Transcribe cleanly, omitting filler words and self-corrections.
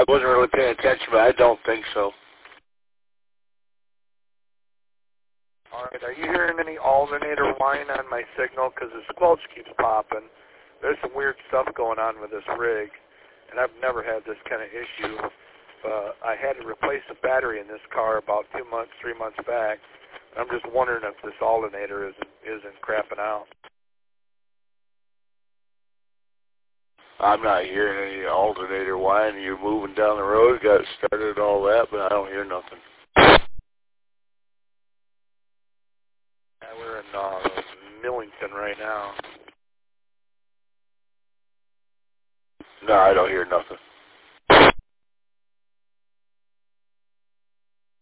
I wasn't really paying attention, but I don't think so. All right, are you hearing any alternator whine on my signal? Because the squelch keeps popping. There's some weird stuff going on with this rig, and I've never had this kind of issue. I had to replace the battery in this car about 3 months back. I'm just wondering if this alternator isn't crapping out. I'm not hearing any alternator whine. You're moving down the road, got it started, all that, but I don't hear nothing. Yeah, we're in Millington right now. No, I don't hear nothing.